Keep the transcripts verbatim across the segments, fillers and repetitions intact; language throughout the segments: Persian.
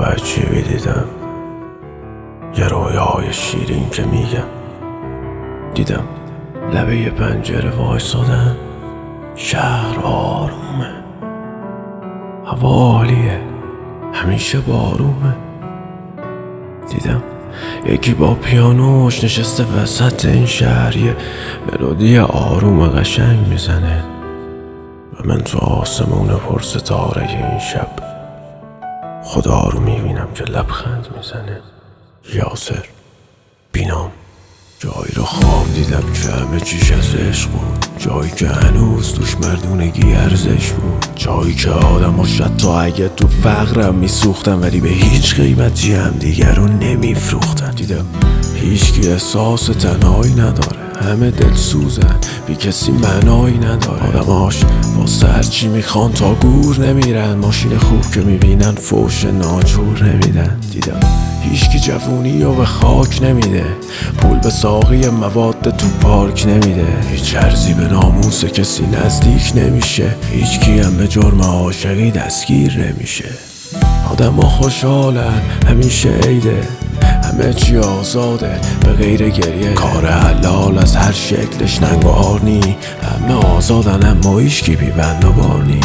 عجیبی دیدم، یه رویای شیرین که میگم. دیدم لبه یه پنجره وایسادن، شهر آرومه، هوا عالیه، همیشه بارومه. دیدم یکی با پیانوش نشسته وسط این شهر، یه ملودی آروم قشنگ میزنه و من تو آسمون پر ستاره این شب خدا رو میبینم که لبخند میزنه. یاسر بینام جایی رو خواب دیدم که همه چیش از عشق بود، جایی که هنوز توش مردونگی ارزش بود، جایی که آدم ها حتی اگه تو فقرم میسوختن ولی به هیچ قیمتی هم دیگر رو نمیفروختن. دیدم هیچکی احساس تنهایی نداره، همه دل سوزن، بی کسی معنایی نداره. آدماش واسه هرچی میخوان تا گور نمیرن، ماشین خوب که میبینن فوش ناجور نمیدن. دیدم هیچکی جوونی رو به خاک نمیده، پول به ساقی مواد تو پارک نمیده، هیچ ارزی به ناموس کسی نزدیک نمیشه، هیچکی هم به جرم عاشقی دستگیر نمیشه. آدم ها خوشحالن، همیشه عیده، همه چی آزاده به غیر گریه، کار حلال از هر شکلش ننگ و آرنی، همه آزادن اما هیچکی بی بند و بارنی.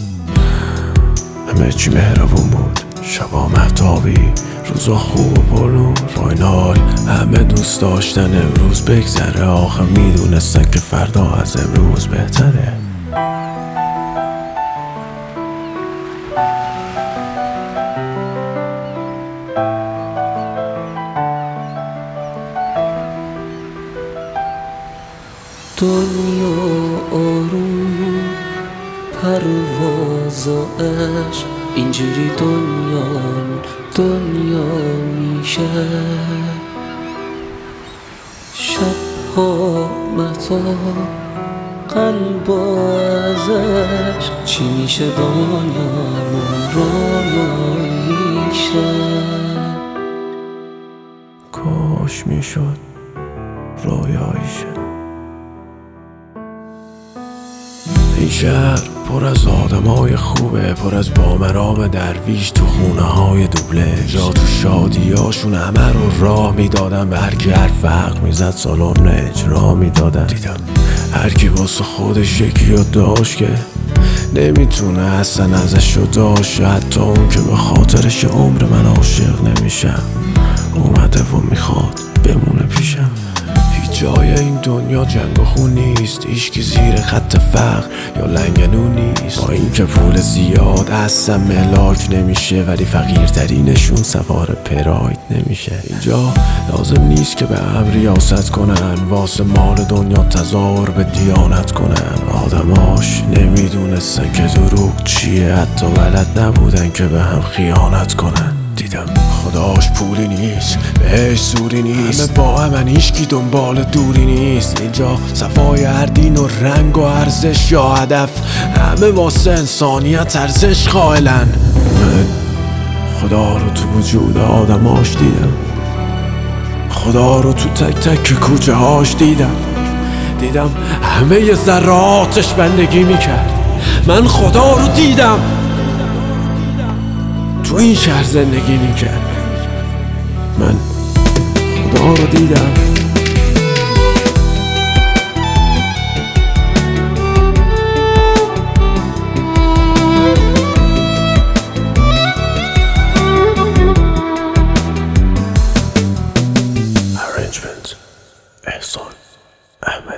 همه چی مهربون بود، شبا مهتابی، روزا خوب و پرنور، با این حال همه دوست داشتن امروز بگذره، آخه میدونستن که فردا از امروز بهتره. دنیا آروم پرواز و عشق، اینجوری دنیا دنیا میشه. شبها مهتاب قلب از عشق، چی میشه دنیامون رویاییشه. کاش میشد رویاییشه. این شهر پر از آدم های خوبه، پر از بامرام درویش تو خونه های دوبله، جا تو شادیاشون همه رو راه میدادن، به هر کی حرف حق میزد سالن اجرا میدادن. دیدم هر کی واسه خودش یکی رو داشت که نمیتونه اصلا ازش رو داشت، حتی اون که به خاطرش عمر من عاشق نمیشم اومده و میخواد بمونه پیشم. جای این دنیا جنگ و خون نیست، هیچکی زیر خط فقر یا لنگنون نیست، با این که پول زیاد اصلا ملاک نمیشه ولی فقیرترینشون سوار پراید نمیشه. اینجا لازم نیست که به هم ریاست کنن، واسه مال دنیا تظاهر به دیانت کنن. آدماش نمیدونستن که دروغ چیه، حتی بلد نبودن که به هم خیانت کنن. دیدم خداش پولی نیست، بهش سوری نیست، همه با همن، هیچکی دنبال دوری نیست. اینجا صفای هر دین و رنگ و ارزش یا هدف، همه واسه انسانیت ارزش قائلن. من خدا رو تو وجود آدماش دیدم، خدا رو تو تک تک کوچه هاش دیدم. دیدم همه ی ذراتش بندگی میکرد، من خدا رو دیدم تو این شهر زندگی میکرد، من خدا رو دیدم. Arrangement احسان احمد.